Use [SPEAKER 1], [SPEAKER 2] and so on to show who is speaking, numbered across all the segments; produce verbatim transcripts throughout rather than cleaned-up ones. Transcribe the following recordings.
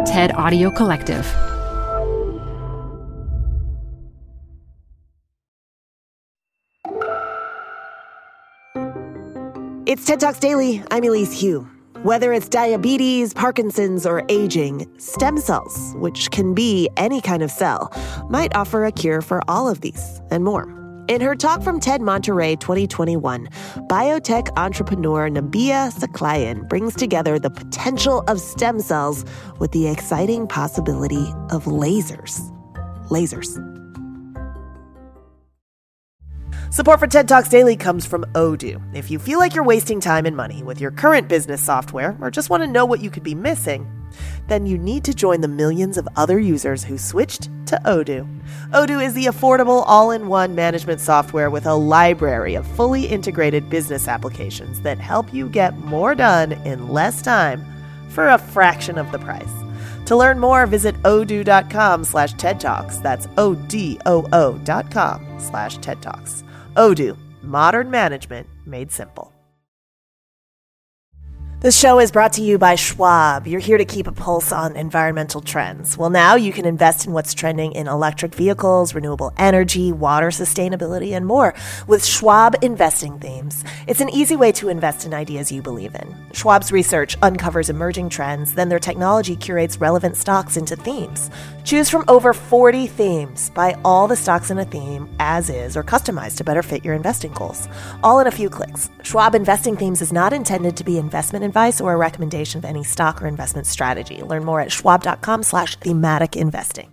[SPEAKER 1] TED Audio Collective.
[SPEAKER 2] It's TED Talks Daily. I'm Elise Hu. Whether it's diabetes, Parkinson's, or aging, stem cells, which can be any kind of cell, might offer a cure for all of these and more. In her talk from TED Monterey twenty twenty-one, biotech entrepreneur Nabia Saklayan brings together the potential of stem cells with the exciting possibility of lasers. Lasers. Support for TED Talks Daily comes from Odoo. If you feel like you're wasting time and money with your current business software or just want to know what you could be missing, then you need to join the millions of other users who switched to Odoo. Odoo is the affordable all-in-one management software with a library of fully integrated business applications that help you get more done in less time for a fraction of the price. To learn more, visit odoo.com slash TED Talks. That's O-D-O-O dot com slash TED Talks. Odoo, modern management made simple. This show is brought to you by Schwab. You're here to keep a pulse on environmental trends. Well, now you can invest in what's trending in electric vehicles, renewable energy, water sustainability, and more with Schwab Investing Themes. It's an easy way to invest in ideas you believe in. Schwab's research uncovers emerging trends, then their technology curates relevant stocks into themes. Choose from over forty themes. Buy all the stocks in a theme as is or customized to better fit your investing goals. All in a few clicks. Schwab Investing Themes is not intended to be investment advice or a recommendation of any stock or investment strategy. Learn more at schwab.com slash thematic investing.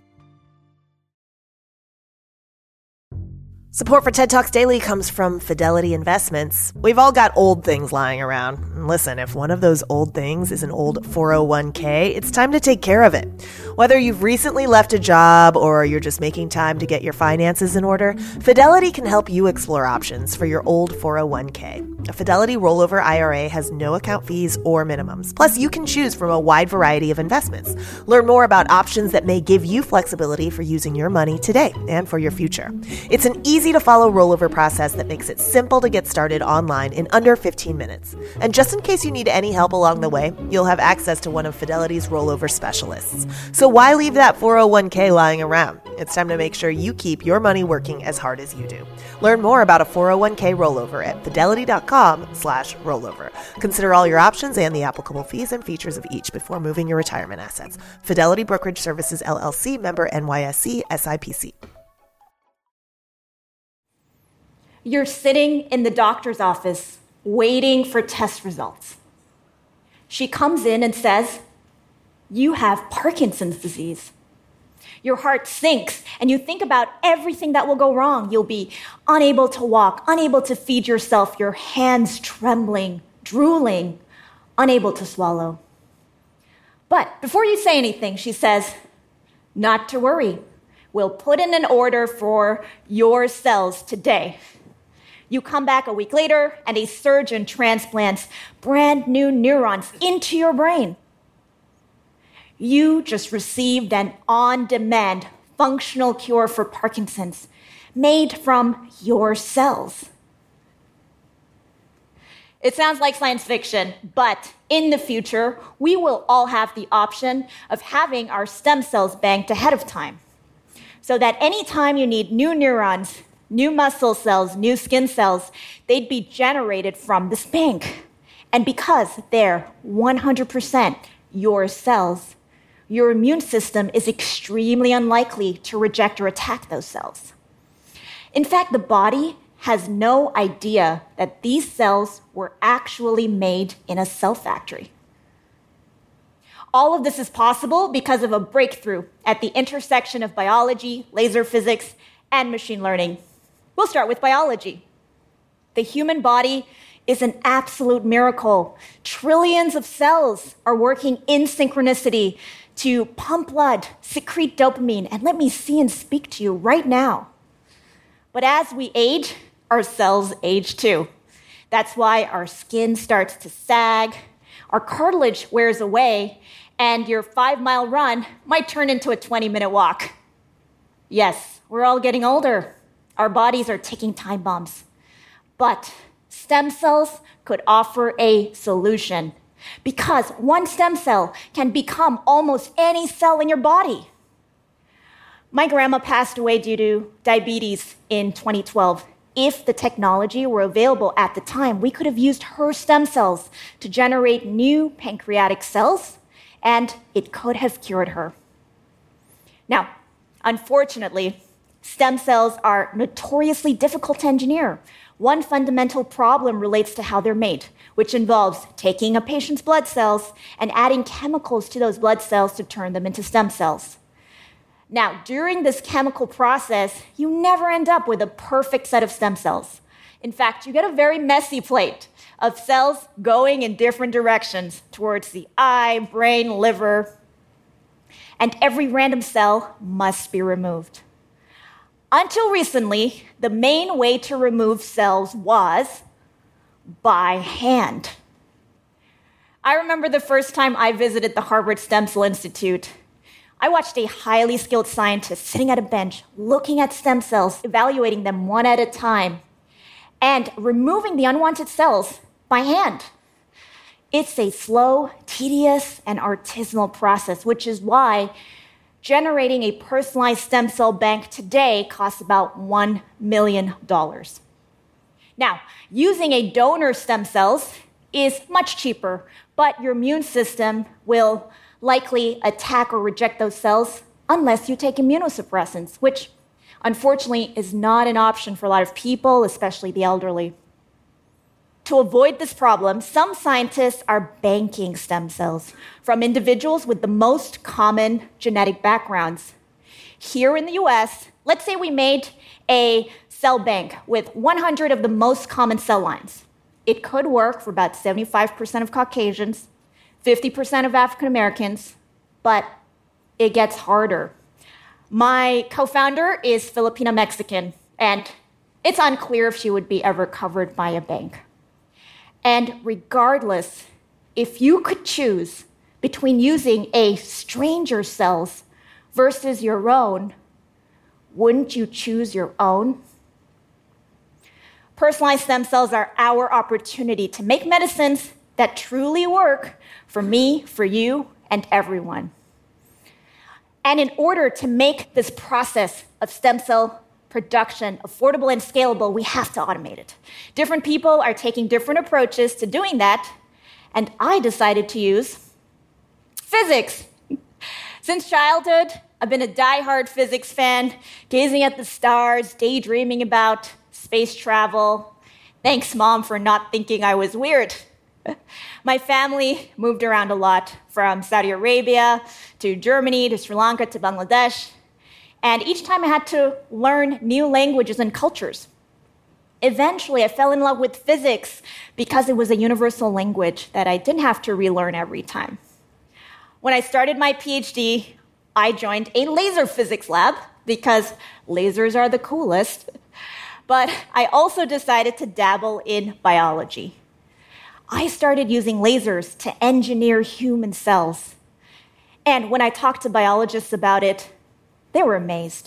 [SPEAKER 2] Support for TED Talks Daily comes from Fidelity Investments. We've all got old things lying around. And listen, if one of those old things is an old four oh one k, it's time to take care of it. Whether you've recently left a job or you're just making time to get your finances in order, Fidelity can help you explore options for your old four oh one k. A Fidelity rollover I R A has no account fees or minimums. Plus, you can choose from a wide variety of investments. Learn more about options that may give you flexibility for using your money today and for your future. It's an easy to follow rollover process that makes it simple to get started online in under fifteen minutes. And just in case you need any help along the way, you'll have access to one of Fidelity's rollover specialists. So why leave that four oh one k lying around? It's time to make sure you keep your money working as hard as you do. Learn more about a four oh one k rollover at fidelity.com slash rollover. Consider all your options and the applicable fees and features of each before moving your retirement assets. Fidelity Brokerage Services, L L C, member N Y S E, S I P C.
[SPEAKER 3] You're sitting in the doctor's office waiting for test results. She comes in and says, "You have Parkinson's disease." Your heart sinks and you think about everything that will go wrong. You'll be unable to walk, unable to feed yourself, your hands trembling, drooling, unable to swallow. But before you say anything, she says, "Not to worry. We'll put in an order for your cells today." You come back a week later and a surgeon transplants brand new neurons into your brain. You just received an on-demand functional cure for Parkinson's made from your cells. It sounds like science fiction, but in the future, we will all have the option of having our stem cells banked ahead of time, so that anytime you need new neurons, new muscle cells, new skin cells, they'd be generated from this bank. And because they're one hundred percent your cells, your immune system is extremely unlikely to reject or attack those cells. In fact, the body has no idea that these cells were actually made in a cell factory. All of this is possible because of a breakthrough at the intersection of biology, laser physics, and machine learning. We'll start with biology. The human body is an absolute miracle. Trillions of cells are working in synchronicity to pump blood, secrete dopamine, and let me see and speak to you right now. But as we age, our cells age too. That's why our skin starts to sag, our cartilage wears away, and your five-mile run might turn into a twenty-minute walk. Yes, we're all getting older. Our bodies are ticking time bombs. But stem cells could offer a solution. because one stem cell can become almost any cell in your body. My grandma passed away due to diabetes in twenty twelve. If the technology were available at the time, we could have used her stem cells to generate new pancreatic cells, and it could have cured her. Now, unfortunately, stem cells are notoriously difficult to engineer. One fundamental problem relates to how they're made, which involves taking a patient's blood cells and adding chemicals to those blood cells to turn them into stem cells. Now, during this chemical process, you never end up with a perfect set of stem cells. In fact, you get a very messy plate of cells going in different directions towards the eye, brain, liver, and every random cell must be removed. Until recently, the main way to remove cells was by hand. I remember the first time I visited the Harvard Stem Cell Institute. I watched a highly skilled scientist sitting at a bench, looking at stem cells, evaluating them one at a time, and removing the unwanted cells by hand. It's a slow, tedious, and artisanal process, which is why generating a personalized stem cell bank today costs about one million dollars. Now, using a donor stem cells is much cheaper, but your immune system will likely attack or reject those cells unless you take immunosuppressants, which unfortunately is not an option for a lot of people, especially the elderly. To avoid this problem, some scientists are banking stem cells from individuals with the most common genetic backgrounds. Here in the U S, let's say we made a cell bank with one hundred of the most common cell lines. It could work for about seventy-five percent of Caucasians, fifty percent of African Americans, but it gets harder. My co-founder is Filipino-Mexican, and it's unclear if she would be ever covered by a bank. And regardless, if you could choose between using a stranger's cells versus your own, wouldn't you choose your own? Personalized stem cells are our opportunity to make medicines that truly work for me, for you, and everyone. And in order to make this process of stem cell production affordable and scalable, we have to automate it. Different people are taking different approaches to doing that, and I decided to use physics. Since childhood, I've been a diehard physics fan, gazing at the stars, daydreaming about space travel. Thanks, Mom, for not thinking I was weird. My family moved around a lot, from Saudi Arabia to Germany to Sri Lanka to Bangladesh. And each time I had to learn new languages and cultures. Eventually, I fell in love with physics because it was a universal language that I didn't have to relearn every time. When I started my PhD, I joined a laser physics lab because lasers are the coolest. But I also decided to dabble in biology. I started using lasers to engineer human cells. And when I talked to biologists about it, they were amazed.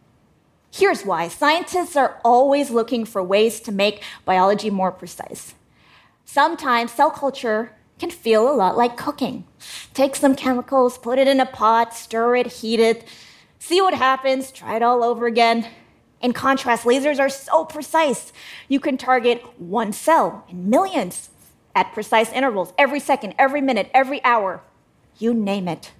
[SPEAKER 3] Here's why. Scientists are always looking for ways to make biology more precise. Sometimes cell culture can feel a lot like cooking. Take some chemicals, put it in a pot, stir it, heat it, see what happens, try it all over again. In contrast, lasers are so precise. You can target one cell in millions at precise intervals, every second, every minute, every hour, you name it.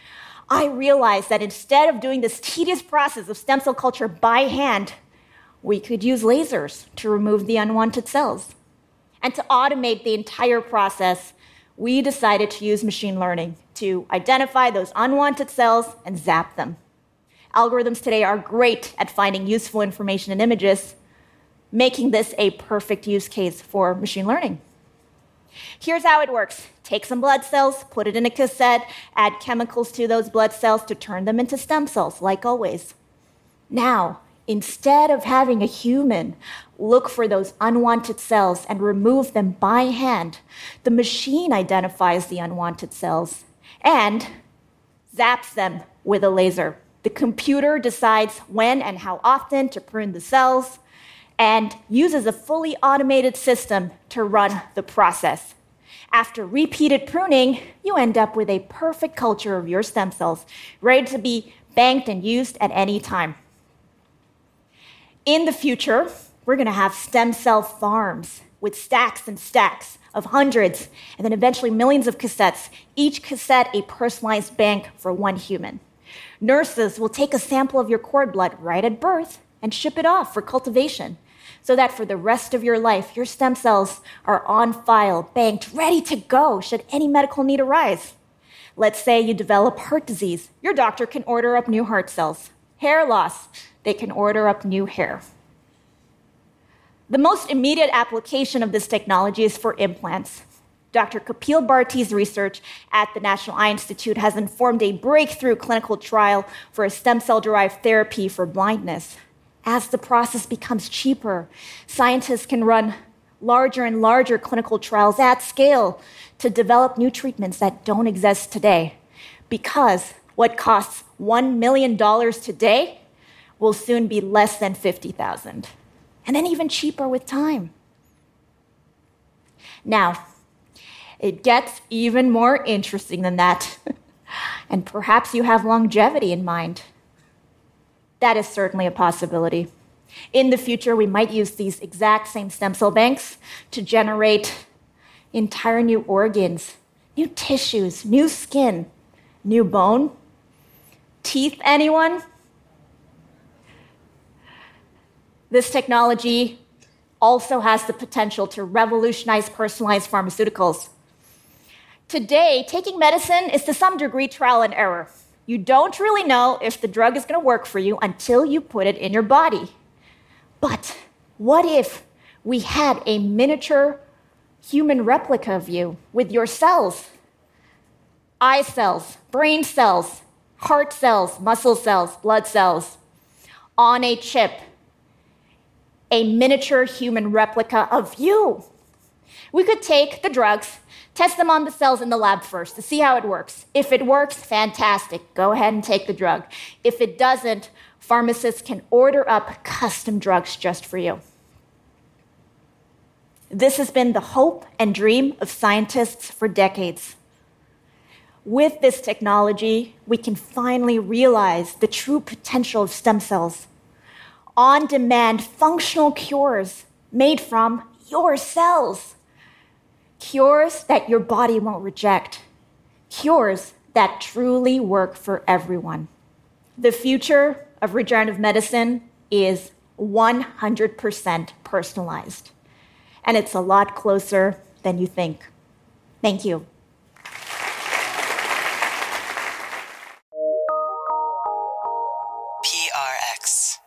[SPEAKER 3] I realized that instead of doing this tedious process of stem cell culture by hand, we could use lasers to remove the unwanted cells. And to automate the entire process, we decided to use machine learning to identify those unwanted cells and zap them. Algorithms today are great at finding useful information in images, making this a perfect use case for machine learning. Here's how it works. Take some blood cells, put it in a cassette, add chemicals to those blood cells to turn them into stem cells, like always. Now, instead of having a human look for those unwanted cells and remove them by hand, the machine identifies the unwanted cells and zaps them with a laser. The computer decides when and how often to prune the cells, and uses a fully automated system to run the process. After repeated pruning, you end up with a perfect culture of your stem cells, ready to be banked and used at any time. In the future, we're going to have stem cell farms with stacks and stacks of hundreds, and then eventually millions of cassettes, each cassette a personalized bank for one human. Nurses will take a sample of your cord blood right at birth and ship it off for cultivation, so that for the rest of your life, your stem cells are on file, banked, ready to go should any medical need arise. Let's say you develop heart disease. Your doctor can order up new heart cells. Hair loss, they can order up new hair. The most immediate application of this technology is for implants. Doctor Kapil Bharti's research at the National Eye Institute has informed a breakthrough clinical trial for a stem cell-derived therapy for blindness. As the process becomes cheaper, scientists can run larger and larger clinical trials at scale to develop new treatments that don't exist today, because what costs one million dollars today will soon be less than fifty thousand dollars, and then even cheaper with time. Now, it gets even more interesting than that, and perhaps you have longevity in mind. That is certainly a possibility. In the future, we might use these exact same stem cell banks to generate entire new organs, new tissues, new skin, new bone. Teeth, anyone? This technology also has the potential to revolutionize personalized pharmaceuticals. Today, taking medicine is to some degree trial and error. You don't really know if the drug is going to work for you until you put it in your body. But what if we had a miniature human replica of you with your cells? Eye cells, brain cells, heart cells, muscle cells, blood cells, on a chip. A miniature human replica of you. We could take the drugs, test them on the cells in the lab first to see how it works. If it works, fantastic. Go ahead and take the drug. If it doesn't, pharmacists can order up custom drugs just for you. This has been the hope and dream of scientists for decades. With this technology, we can finally realize the true potential of stem cells. On-demand functional cures made from your cells. Cures that your body won't reject. Cures that truly work for everyone. The future of regenerative medicine is one hundred percent personalized. And it's a lot closer than you think. Thank you.
[SPEAKER 1] P R X.